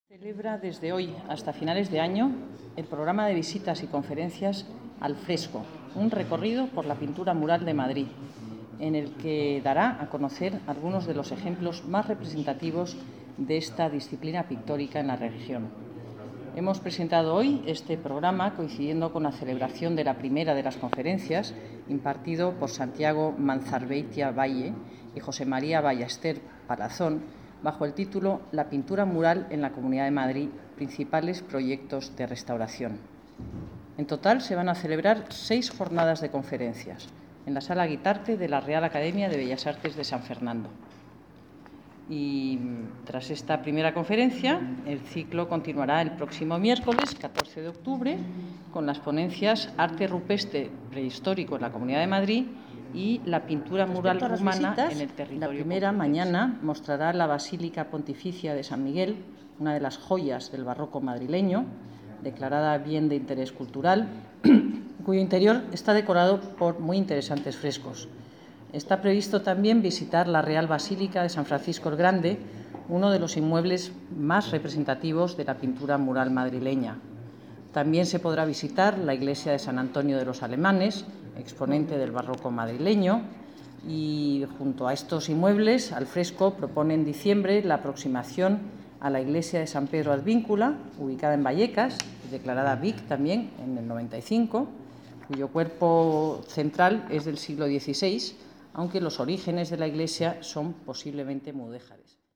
Celebra desde hoy hasta finales de año el programa de visitas y conferencias Al Fresco, un recorrido por la pintura mural de Madrid, en el que dará a conocer algunos de los ejemplos más representativos de esta disciplina pictórica en la región. Hemos presentado hoy este programa coincidiendo con la celebración de la primera de las conferencias, impartido por Santiago Manzarbeitia Valle y José María Ballester Palazón, bajo el título La pintura mural en la Comunidad de Madrid, principales proyectos de restauración. En total se van a celebrar 6 jornadas de conferencias en la Sala Guitarte de la Real Academia de Bellas Artes de San Fernando. Y tras esta primera conferencia, el ciclo continuará el próximo miércoles, 14 de octubre, con las ponencias Arte rupestre prehistórico en la Comunidad de Madrid y la pintura mural rumana en el territorio. La primera, mañana, mostrará la Basílica Pontificia de San Miguel, una de las joyas del barroco madrileño, declarada bien de interés cultural, cuyo interior está decorado por muy interesantes frescos. Está previsto también visitar la Real Basílica de San Francisco el Grande, uno de los inmuebles más representativos de la pintura mural madrileña. También se podrá visitar la iglesia de San Antonio de los Alemanes, exponente del barroco madrileño, y junto a estos inmuebles, al fresco propone en diciembre la aproximación a la iglesia de San Pedro Advíncula, ubicada en Vallecas, declarada BIC también en el 95, cuyo cuerpo central es del siglo XVI, aunque los orígenes de la iglesia son posiblemente mudéjares.